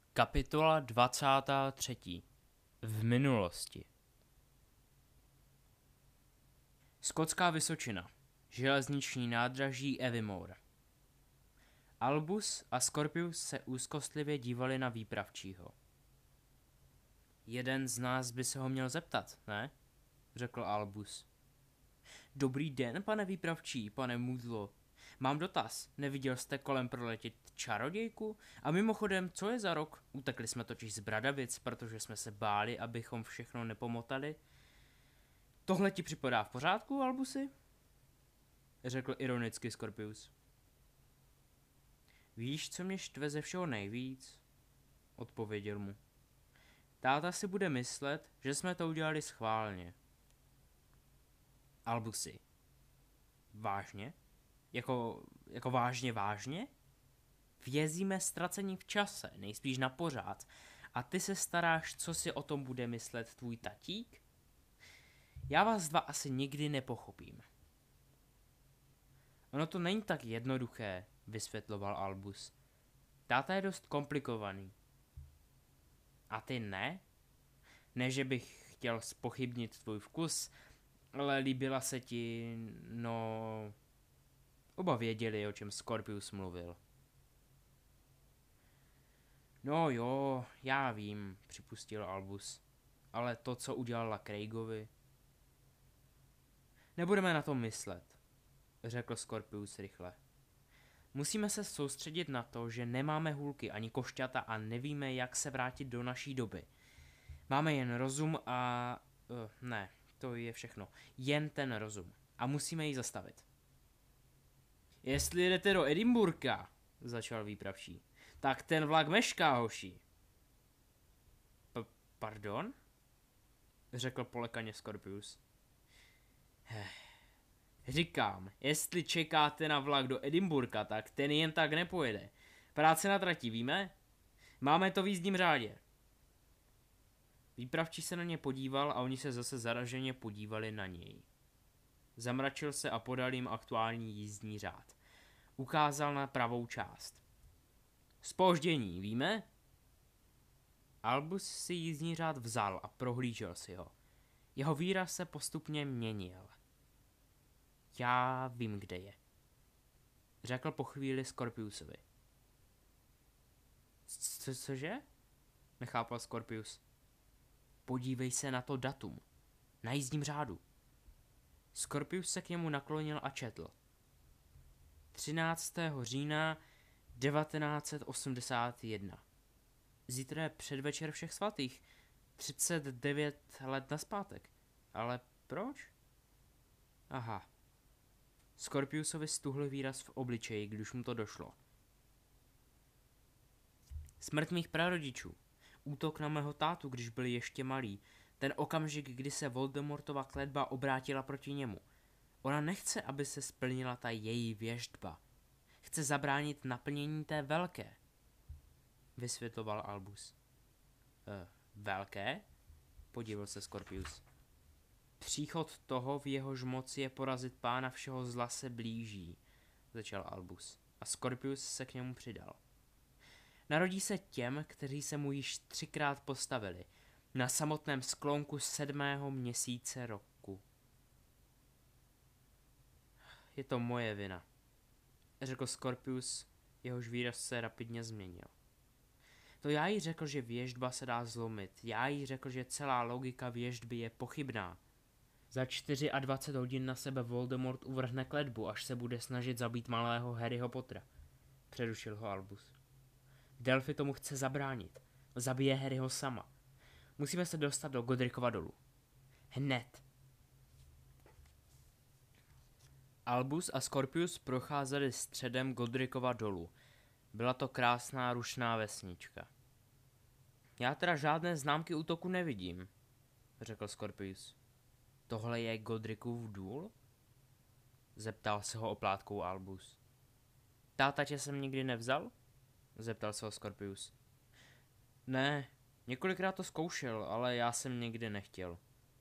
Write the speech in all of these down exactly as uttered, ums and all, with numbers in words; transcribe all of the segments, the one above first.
Kapitola dvacátá třetí. V minulosti. Skotská Vysočina. Železniční nádraží Aviemore. Albus a Scorpius se úzkostlivě dívali na výpravčího. Jeden z nás by se ho měl zeptat, ne? Řekl Albus. Dobrý den, pane výpravčí, pane Můdlo. Mám dotaz, neviděl jste kolem proletět čarodějku? A mimochodem, co je za rok? Utekli jsme totiž z Bradavic, protože jsme se báli, abychom všechno nepomotali. Tohle ti připadá v pořádku, Albusy? Řekl ironicky Scorpius. Víš, co mě štve ze všeho nejvíc? Odpověděl mu. Táta si bude myslet, že jsme to udělali schválně. Albusy. Vážně? Jako, jako vážně, vážně? Vězíme ztracení v čase, nejspíš na pořád. A ty se staráš, co si o tom bude myslet tvůj tatík? Já vás dva asi nikdy nepochopím. Ono to není tak jednoduché, vysvětloval Albus. Táta je dost komplikovaný. A ty ne? Ne, že bych chtěl zpochybnit tvůj vkus, ale líbila se ti, no... Oba věděli, o čem Scorpius mluvil. No jo, já vím, připustil Albus. Ale to, co udělala Craigovi... Nebudeme na to myslet, řekl Scorpius rychle. Musíme se soustředit na to, že nemáme hůlky ani košťata a nevíme, jak se vrátit do naší doby. Máme jen rozum a... Uh, ne, to je všechno. Jen ten rozum. A musíme ji zastavit. Jestli jdete do Edinburgha, začal výpravčí, tak ten vlak mešká, hoši. P- pardon? Řekl polekaně Scorpius. Říkám, jestli čekáte na vlak do Edinburgha, tak ten jen tak nepojede. Práce na trati, víme? Máme to v jízdním řádě. Výpravčí se na ně podíval a oni se zase zaraženě podívali na něj. Zamračil se a podal jim aktuální jízdní řád. Ukázal na pravou část. Zpoždění, víme? Albus si jízdní řád vzal a prohlížel si ho. Jeho výraz se postupně měnil. Já vím, kde je, řekl po chvíli Scorpiusovi. Co, cože? Nechápal Scorpius. Podívej se na to datum. Na jízdním řádu. Scorpius se k němu naklonil a četl. třináctého října devatenáct set osmdesát jedna. Zítra je předvečer všech svatých. třicet devět let nazpátek. Ale proč? Aha. Scorpiusovi stuhl výraz v obličeji, když mu to došlo. Smrt mých prarodičů. Útok na mého tátu, když byl ještě malý. Ten okamžik, kdy se Voldemortova kletba obrátila proti němu. Ona nechce, aby se splnila ta její věštba. Chce zabránit naplnění té velké, vysvětloval Albus. E, velké? Podíval se Scorpius. Příchod toho, v jehož moci je porazit pána všeho zla, se blíží, začal Albus. A Scorpius se k němu přidal. Narodí se těm, kteří se mu již třikrát postavili, na samotném sklonku sedmého měsíce roku. Je to moje vina, řekl Scorpius, jehož výraz se rapidně změnil. To já jí řekl, že věštba se dá zlomit. Já jí řekl, že celá logika věštby je pochybná. Za dvacet čtyři hodin na sebe Voldemort uvrhne kletbu, až se bude snažit zabít malého Harryho Pottera. Přerušil ho Albus. Delphi tomu chce zabránit. Zabije Harryho sama. Musíme se dostat do Godricova dolu. Hned. Albus a Scorpius procházeli středem Godricova dolu. Byla to krásná rušná vesnička. Já teda žádné známky útoku nevidím, řekl Scorpius. Tohle je Godricův důl? Zeptal se ho oplátkou Albus. Táta tě jsem nikdy nevzal? Zeptal se ho Scorpius. Ne, několikrát to zkoušel, ale já jsem nikdy nechtěl.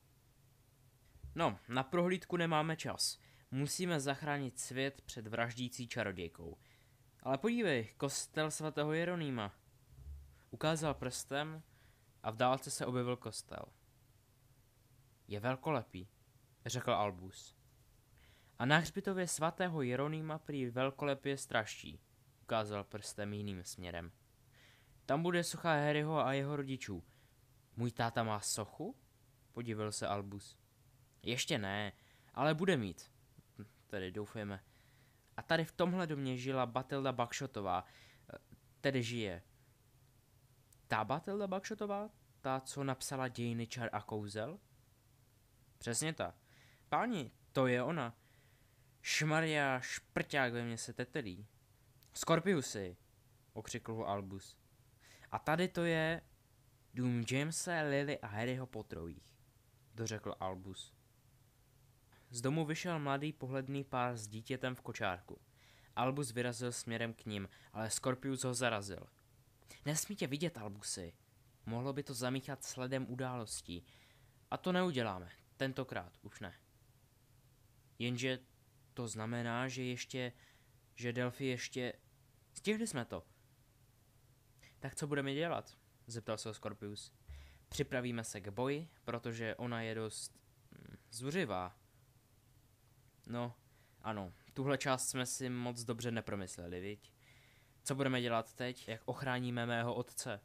No, na prohlídku nemáme čas. Musíme zachránit svět před vraždící čarodějkou. Ale podívej, kostel svatého Jeronýma. Ukázal prstem a v dálce se objevil kostel. Je velkolepý, řekl Albus. A na hřbitově svatého Jeronýma prý velkolepě straští, ukázal prstem jiným směrem. Tam bude socha Harryho a jeho rodičů. Můj táta má sochu? Podivil se Albus. Ještě ne, ale bude mít. Tedy doufejme. A tady v tomhle domě žila Batilda Buckshotová. Tedy žije. Ta Batilda Buckshotová? Ta, co napsala Dějiny čar a kouzel? Přesně ta. Páni, to je ona. Šmarja, šprťák ve mně se tetelí. Skorpiusy, okřikl ho Albus. A tady to je dům Jamese, Lily a Harryho Potterových, dořekl Albus. Z domu vyšel mladý pohledný pár s dítětem v kočárku. Albus vyrazil směrem k ním, ale Skorpius ho zarazil. Nesmí tě vidět, Albusy. Mohlo by to zamíchat sledem událostí. A to neuděláme, tentokrát už ne. Jenže to znamená, že ještě, že Delphi ještě... Stihli jsme to. Tak co budeme dělat? Zeptal se Skorpius. Připravíme se k boji, protože ona je dost... Hm, zuřivá. No, ano, tuhle část jsme si moc dobře nepromysleli, viď? Co budeme dělat teď? Jak ochráníme mého otce?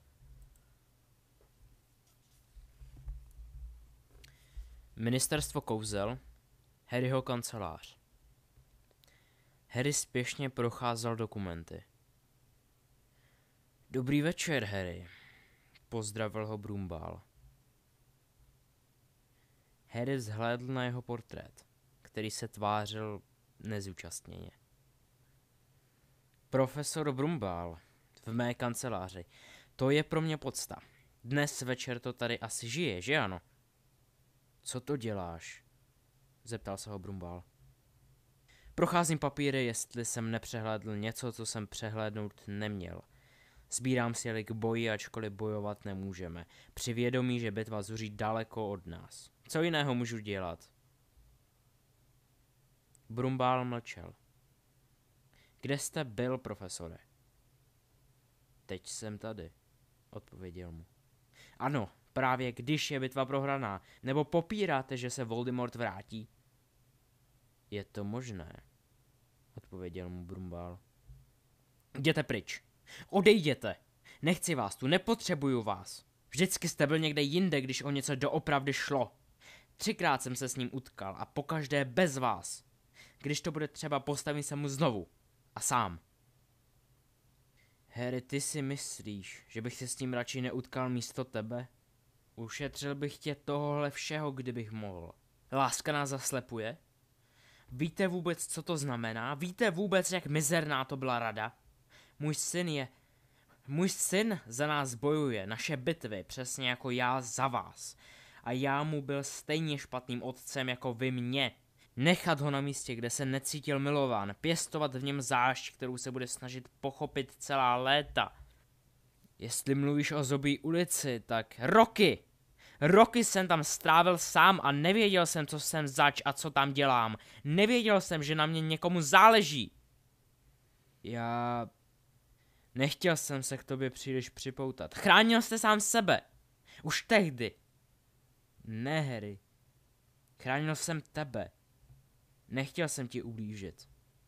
Ministerstvo kouzel, Harryho kancelář. Harry spěšně procházel dokumenty. Dobrý večer, Harry, pozdravil ho Brumbál. Harry vzhlédl na jeho portrét, který se tvářil nezúčastněně. Profesor Brumbál, v mé kanceláři, to je pro mě podsta. Dnes večer to tady asi žije, že ano? Co to děláš? Zeptal se ho Brumbál. Procházím papíry, jestli jsem nepřehlédl něco, co jsem přehlédnout neměl. Sbírám si k boji, ačkoliv bojovat nemůžeme. Při vědomí, že bitva zuří daleko od nás. Co jiného můžu dělat? Brumbál mlčel. Kde jste byl, profesore? Teď jsem tady, odpověděl mu. Ano, právě když je bitva prohraná, nebo popíráte, že se Voldemort vrátí? Je to možné, odpověděl mu Brumbál. Jděte pryč. Odejděte. Nechci vás tu, nepotřebuju vás. Vždycky jste byl někde jinde, když o něco doopravdy šlo. Třikrát jsem se s ním utkal a pokaždé bez vás. Když to bude třeba, postavím se mu znovu. A sám. Harry, ty si myslíš, že bych se s tím radši neutkal místo tebe? Ušetřil bych tě tohohle všeho, kdybych mohl. Láska nás zaslepuje? Víte vůbec, co to znamená? Víte vůbec, jak mizerná to byla rada? Můj syn je... Můj syn za nás bojuje, naše bitvy, přesně jako já za vás. A já mu byl stejně špatným otcem, jako vy mě. Nechat ho na místě, kde se necítil milován, pěstovat v něm zášť, kterou se bude snažit pochopit celá léta. Jestli mluvíš o Zobí ulici, tak roky! Roky jsem tam strávil sám a nevěděl jsem, co jsem zač a co tam dělám. Nevěděl jsem, že na mě někomu záleží. Já... Nechtěl jsem se k tobě příliš připoutat. Chránil jste sám sebe. Už tehdy. Ne, Harry. Chránil jsem tebe. Nechtěl jsem ti ublížit.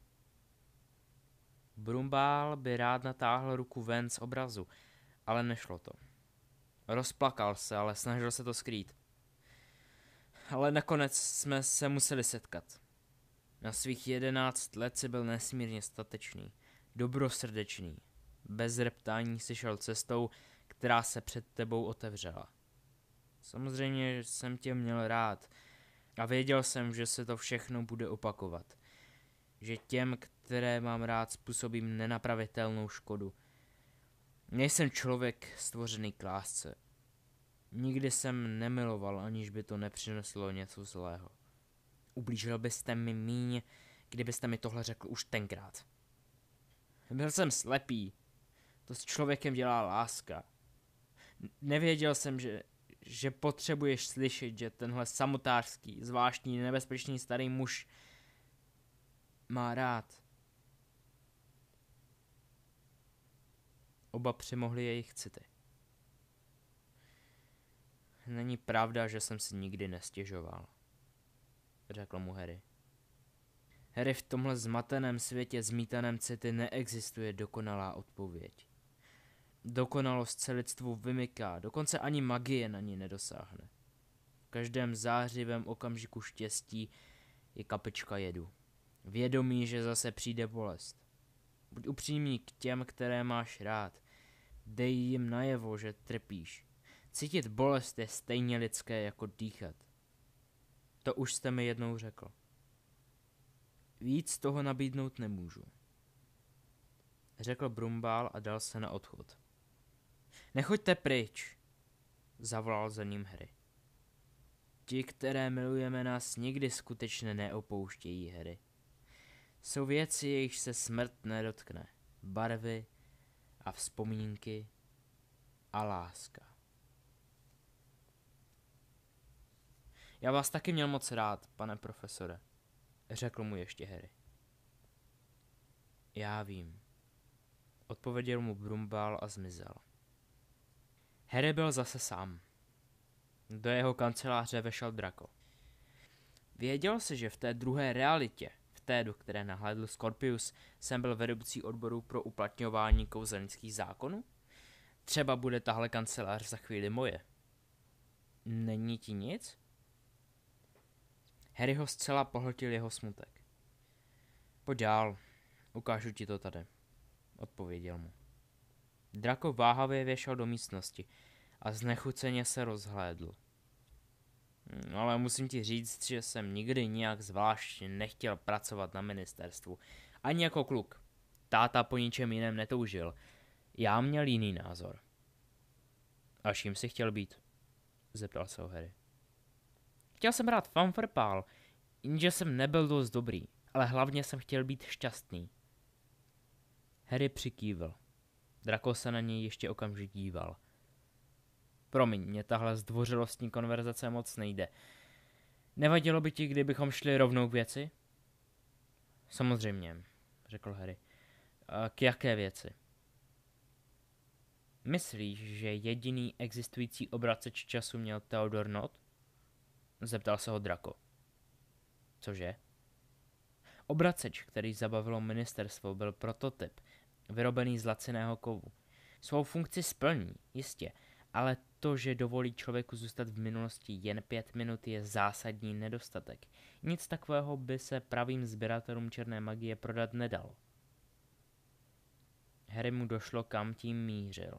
Brumbál by rád natáhl ruku ven z obrazu, ale nešlo to. Rozplakal se, ale snažil se to skrýt. Ale nakonec jsme se museli setkat. Na svých jedenáct let si byl nesmírně statečný, dobrosrdečný. Bez reptání si šel cestou, která se před tebou otevřela. Samozřejmě jsem tě měl rád a věděl jsem, že se to všechno bude opakovat. Že těm, které mám rád, způsobím nenapravitelnou škodu. Nejsem člověk stvořený k lásce. Nikdy jsem nemiloval, aniž by to nepřineslo něco zlého. Ublížil byste mi míň, kdybyste mi tohle řekl už tenkrát. Byl jsem slepý. To s člověkem dělá láska. Nevěděl jsem, že, že potřebuješ slyšet, že tenhle samotářský, zvláštní, nebezpečný starý muž má rád. Oba přemohli jejich city. Není pravda, že jsem si nikdy nestěžoval, řekl mu Harry. Harry, v tomhle zmateném světě zmítaném city neexistuje dokonalá odpověď. Dokonalost se lidstvu vymyká, dokonce ani magie na ní nedosáhne. V každém zářivém okamžiku štěstí je kapička jedu. Vědomí, že zase přijde bolest. Buď upřímný k těm, které máš rád. Dej jim najevo, že trpíš. Cítit bolest je stejně lidské jako dýchat. To už jste mi jednou řekl. Víc toho nabídnout nemůžu. Řekl Brumbál a dal se na odchod. Nechoďte pryč, zavolal za ním Harry. Ti, které milujeme, nás nikdy skutečně neopouštějí, Harry. Jsou věci, jejichž se smrt nedotkne. Barvy a vzpomínky a láska. Já vás taky měl moc rád, pane profesore, řekl mu ještě Harry. Já vím, odpověděl mu Brumbál a zmizel. Harry byl zase sám. Do jeho kanceláře vešel Draco. Věděl jsi, že v té druhé realitě, v té, do které nahlédl Scorpius, jsem byl vedoucí odboru pro uplatňování kouzelnických zákonů? Třeba bude tahle kancelář za chvíli moje. Není ti nic? Harry ho zcela pohltil jeho smutek. Pojď dál, ukážu ti to tady, odpověděl mu. Draco váhavě věšel do místnosti a znechuceně se rozhlédl. Ale musím ti říct, že jsem nikdy nijak zvláště nechtěl pracovat na ministerstvu. Ani jako kluk. Táta po ničem jiném netoužil. Já měl jiný názor. A čím jsi chtěl být? Zeptal se ho Harry. Chtěl jsem hrát fanfarpál, jenže jsem nebyl dost dobrý, ale hlavně jsem chtěl být šťastný. Harry přikývl. Draco se na něj ještě okamžik díval. Promiň, mě tahle zdvořilostní konverzace moc nejde. Nevadilo by ti, kdybychom šli rovnou k věci? Samozřejmě, řekl Harry. A k jaké věci? Myslíš, že jediný existující obraceč času měl Theodor Nott? Zeptal se ho Draco. Cože? Obraceč, který zabavilo ministerstvo, byl prototyp, vyrobený z laciného kovu. Svou funkci splní, jistě, ale to, že dovolí člověku zůstat v minulosti jen pět minut, je zásadní nedostatek. Nic takového by se pravým sběratelům černé magie prodat nedalo. Harry mu došlo, kam tím mířil.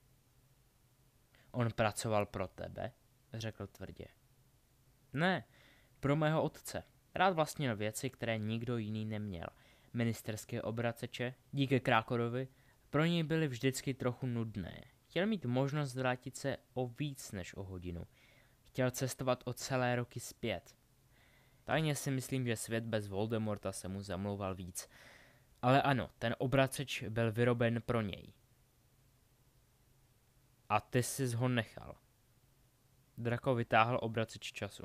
On pracoval pro tebe, řekl tvrdě. Ne, pro mého otce. Rád vlastnil věci, které nikdo jiný neměl. Ministerské obraceče, díky Krákorovi, pro něj byly vždycky trochu nudné. Chtěl mít možnost vrátit se o víc než o hodinu. Chtěl cestovat o celé roky zpět. Tajně si myslím, že svět bez Voldemorta se mu zamlouval víc. Ale ano, ten obraceč byl vyroben pro něj. A ty jsi ho nechal. Draco vytáhl obraceč času.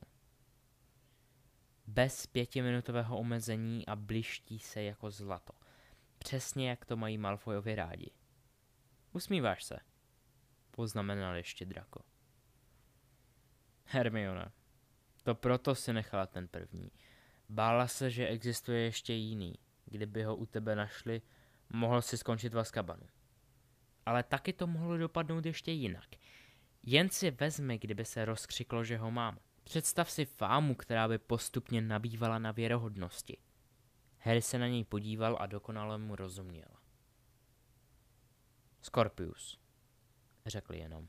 Bez pětiminutového omezení a bliští se jako zlato. Přesně jak to mají Malfoyovi rádi. Usmíváš se, poznamenal ještě Draco. Hermione, to proto si nechala ten první. Bála se, že existuje ještě jiný. Kdyby ho u tebe našli, mohl si skončit v Azkabanu. Ale taky to mohlo dopadnout ještě jinak. Jen si vezmi, kdyby se rozkřiklo, že ho mám. Představ si fámu, která by postupně nabývala na věrohodnosti. Harry se na něj podíval a dokonale mu rozuměl. Scorpius, řekl jenom.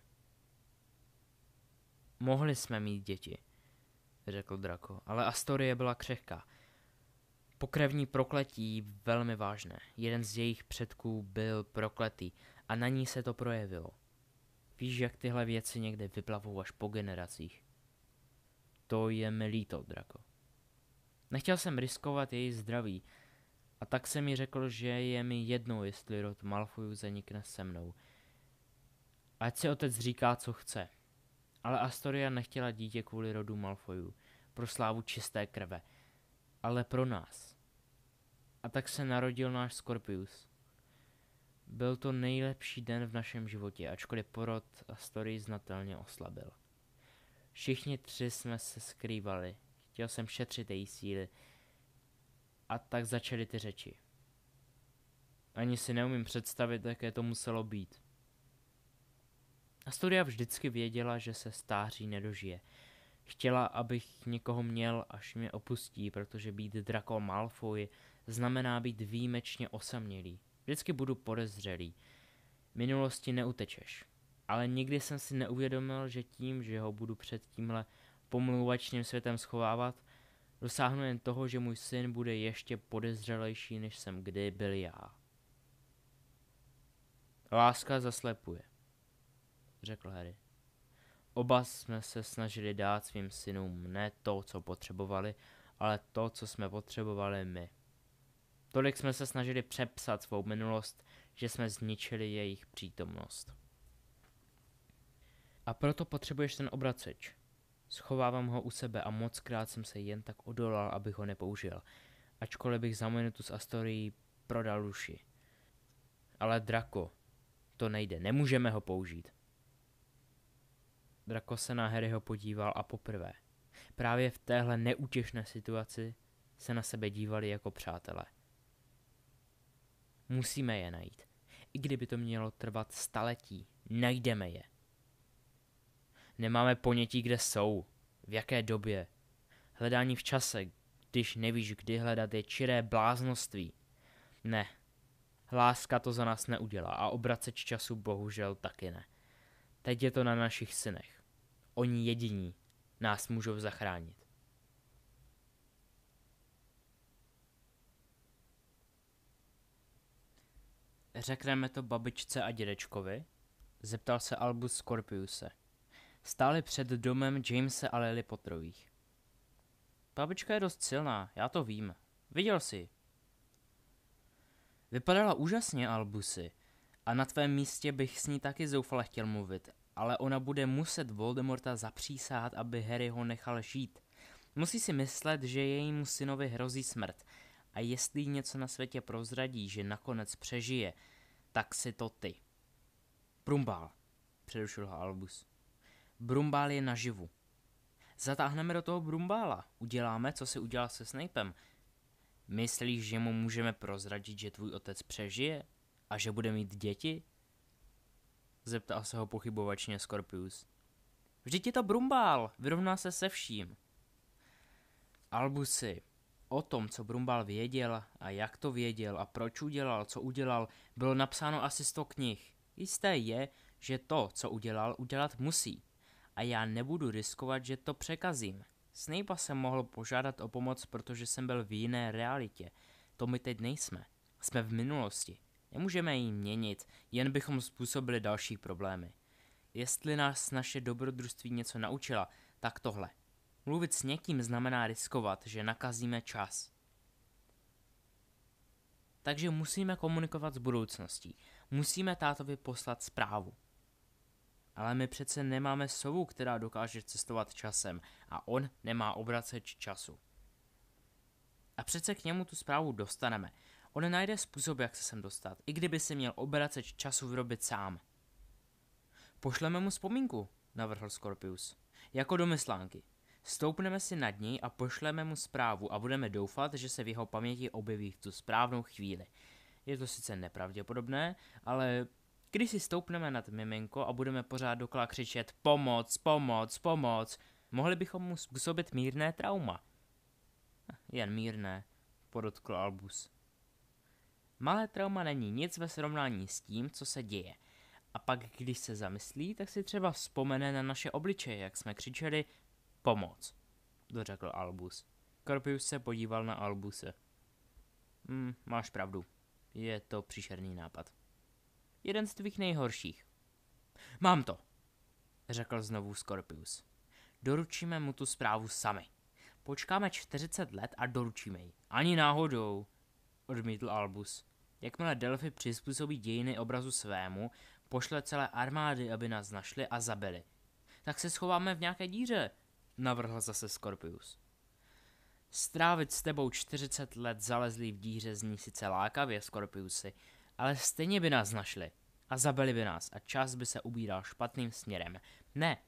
Mohli jsme mít děti, řekl Draco, ale Astorie byla křehká. Pokrevní prokletí velmi vážné. Jeden z jejich předků byl prokletý a na ní se to projevilo. Víš, jak tyhle věci někde vyplavou až po generacích. To je mi líto, Draco. Nechtěl jsem riskovat její zdraví a tak jsem mi řekl, že je mi jedno, jestli rod Malfoyů zanikne se mnou. Ať si otec říká, co chce. Ale Astoria nechtěla dítě kvůli rodu Malfoyů, pro slávu čisté krve, ale pro nás. A tak se narodil náš Scorpius. Byl to nejlepší den v našem životě, ačkoliv porod Astorii znatelně oslabil. Všichni tři jsme se skrývali. Chtěl jsem šetřit její síly. A tak začaly ty řeči. Ani si neumím představit, jaké to muselo být. Astoria vždycky věděla, že se stáří nedožije. Chtěla, abych někoho měl, až mě opustí, protože být Draco Malfoy znamená být výjimečně osamělý. Vždycky budu podezřelý. Minulosti neutečeš. Ale nikdy jsem si neuvědomil, že tím, že ho budu před tímhle pomlouvačným světem schovávat, dosáhnu jen toho, že můj syn bude ještě podezřelejší, než jsem kdy byl já. Láska zaslepuje, řekl Harry. Oba jsme se snažili dát svým synům ne to, co potřebovali, ale to, co jsme potřebovali my. Tolik jsme se snažili přepsat svou minulost, že jsme zničili jejich přítomnost. A proto potřebuješ ten obraceč. Schovávám ho u sebe a mockrát jsem se jen tak odolal, abych ho nepoužil, ačkoliv bych za minutu s Astorií prodal duši. Ale Draco, to nejde, nemůžeme ho použít. Draco se na Harryho podíval a poprvé, právě v téhle neútěšné situaci, se na sebe dívali jako přátelé. Musíme je najít. I kdyby to mělo trvat staletí, najdeme je. Nemáme ponětí, kde jsou, v jaké době. Hledání v čase, když nevíš, kdy hledat, je čiré bláznoství. Ne, láska to za nás neudělá a obraceč času bohužel taky ne. Teď je to na našich synech. Oni jediní nás můžou zachránit. Řekneme to babičce a dědečkovi? Zeptal se Albus Scorpiuse. Stáli před domem Jamese a Lily Potterových. Babička je dost silná, já to vím. Viděl jsi. Vypadala úžasně, Albusy. A na tvém místě bych s ní taky zoufale chtěl mluvit, ale ona bude muset Voldemorta zapřísahat, aby Harry ho nechal žít. Musí si myslet, že jejímu synovi hrozí smrt. A jestli jí něco na světě prozradí, že nakonec přežije, tak si to ty. Brumbál, přerušil ho Albus. Brumbál je naživu. Zatáhneme do toho Brumbála. Uděláme, co si udělal se Snapem. Myslíš, že mu můžeme prozradit, že tvůj otec přežije? A že bude mít děti? Zeptal se ho pochybovačně Scorpius. Vždyť je to Brumbál, vyrovná se se vším. Albusy, o tom, co Brumbál věděl a jak to věděl a proč udělal, co udělal, bylo napsáno asi sto knih. Jisté je, že to, co udělal, udělat musí. A já nebudu riskovat, že to překazím. Snape'a jsem mohl požádat o pomoc, protože jsem byl v jiné realitě. To my teď nejsme. Jsme v minulosti. Nemůžeme ji měnit, jen bychom způsobili další problémy. Jestli nás naše dobrodružství něco naučila, tak tohle. Mluvit s někým znamená riskovat, že nakazíme čas. Takže musíme komunikovat s budoucností. Musíme tátovi poslat zprávu. Ale my přece nemáme sovu, která dokáže cestovat časem a on nemá obraceč času. A přece k němu tu zprávu dostaneme. On najde způsob, jak se sem dostat, i kdyby si měl obraceč času vyrobit sám. Pošleme mu vzpomínku, navrhl Scorpius. Jako do myslánky. Stoupneme si nad něj a pošleme mu zprávu a budeme doufat, že se v jeho paměti objeví v tu správnou chvíli. Je to sice nepravděpodobné, ale když si stoupneme nad miminko a budeme pořád dokola křičet pomoc, pomoc, pomoc, mohli bychom mu způsobit mírné trauma. Jen mírné, podotkl Albus. Malé trauma není nic ve srovnání s tím, co se děje. A pak, když se zamyslí, tak si třeba vzpomene na naše obličeje, jak jsme křičeli pomoc, dořekl Albus. Scorpius se podíval na Albuse. Hm, máš pravdu. Je to příšerný nápad. Jeden z tvých nejhorších. Mám to, řekl znovu Scorpius. Doručíme mu tu zprávu sami. Počkáme čtyřicet let a doručíme ji. Ani náhodou, odmítl Albus. Jakmile Delphi přizpůsobí dějiny obrazu svému, pošle celé armády, aby nás našli a zabili. Tak se schováme v nějaké díře, navrhl zase Scorpius. Strávit s tebou čtyřicet let zalezlý v díře zní sice lákavě, Scorpiusy, ale stejně by nás našli a zabili by nás a čas by se ubíral špatným směrem. Ne,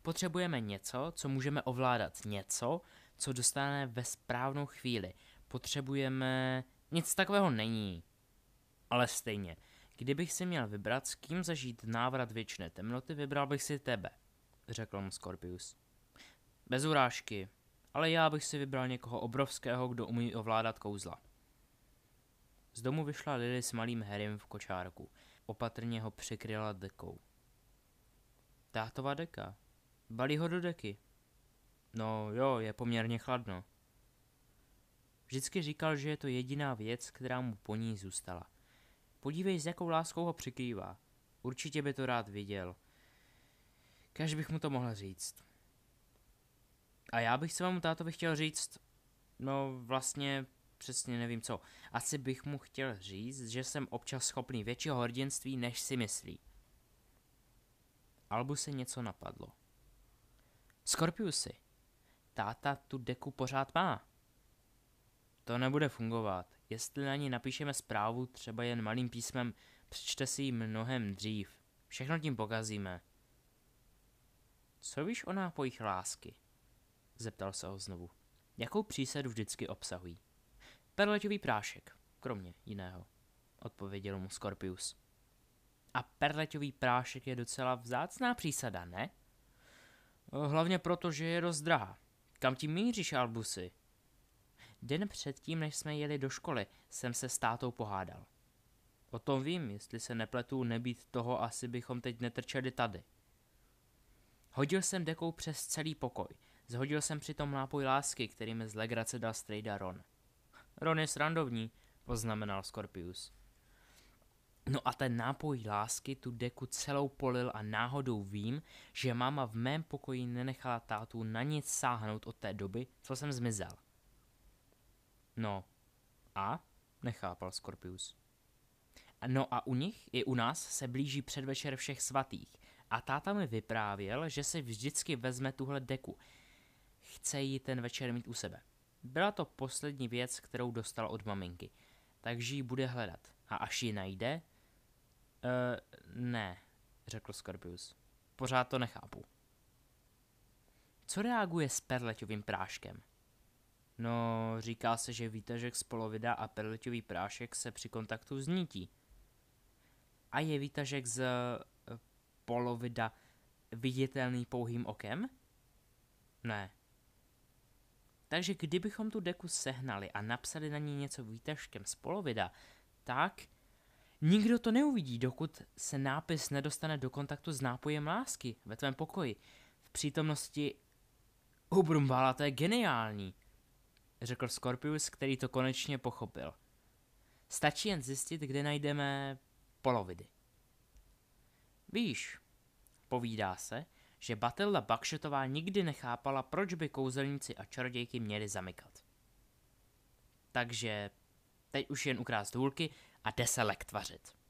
Potřebujeme něco, co můžeme ovládat, něco, co dostaneme ve správnou chvíli. Potřebujeme... Nic takového není. Ale stejně, kdybych si měl vybrat, s kým zažít návrat věčné temnoty, vybral bych si tebe, řekl mu Scorpius. Bez urážky, ale já bych si vybral někoho obrovského, kdo umí ovládat kouzla. Z domu vyšla Lily s malým Harrym v kočárku. Opatrně ho přikryla dekou. Tátova deka. Balí ho do deky. No jo, je poměrně chladno. Vždycky říkal, že je to jediná věc, která mu po ní zůstala. Podívej, s jakou láskou ho přikrývá. Určitě by to rád viděl. Kéž bych mu to mohl říct. A já bych se vám tátovi chtěl říct, no vlastně přesně nevím co. Asi bych mu chtěl říct, že jsem občas schopný většího hrdinství, než si myslí. Albu se něco napadlo. Scorpiusy, táta tu deku pořád má. To nebude fungovat. Jestli na ní napíšeme zprávu, třeba jen malým písmem, přečte si ji mnohem dřív. Všechno tím pokazíme. Co víš o nápojích lásky? Zeptal se ho znovu. Jakou přísadu vždycky obsahují? Perleťový prášek, kromě jiného, odpověděl mu Scorpius. A perleťový prášek je docela vzácná přísada, ne? Hlavně proto, že je dost drahá. Kam tím míříš, Albusy? Den předtím, než jsme jeli do školy, jsem se s tátou pohádal. O tom vím, jestli se nepletu, nebýt toho, asi bychom teď netrčeli tady. Hodil jsem dekou přes celý pokoj. Zhodil jsem přitom nápoj lásky, který mi z legrace dal strejda Ron. Ron je srandovní, poznamenal Scorpius. No a ten nápoj lásky tu deku celou polil a náhodou vím, že máma v mém pokoji nenechala tátu na nic sáhnout od té doby, co jsem zmizel. No, a? Nechápal Scorpius. No a u nich i u nás se blíží předvečer všech svatých a táta mi vyprávěl, že si vždycky vezme tuhle deku. Chce ji ten večer mít u sebe. Byla to poslední věc, kterou dostal od maminky, takže ji bude hledat. A až ji najde... Uh, ne, řekl Scorpius. Pořád to nechápu. Co reaguje s perleťovým práškem? No, říká se, že výtažek z polovida a perleťový prášek se při kontaktu znítí. A je výtažek z uh, polovida viditelný pouhým okem? Ne. Takže kdybychom tu deku sehnali a napsali na ní něco výtažkem z polovida, tak nikdo to neuvidí, dokud se nápis nedostane do kontaktu s nápojem lásky ve tvém pokoji. V přítomnosti Ubrumbala, to je geniální, řekl Scorpius, který to konečně pochopil. Stačí jen zjistit, kde najdeme polovidy. Víš, povídá se, že Batilda Bakšetová nikdy nechápala, proč by kouzelníci a čarodějky měli zamykat. Takže teď už jen ukrást hůlky a jde se lektvařit.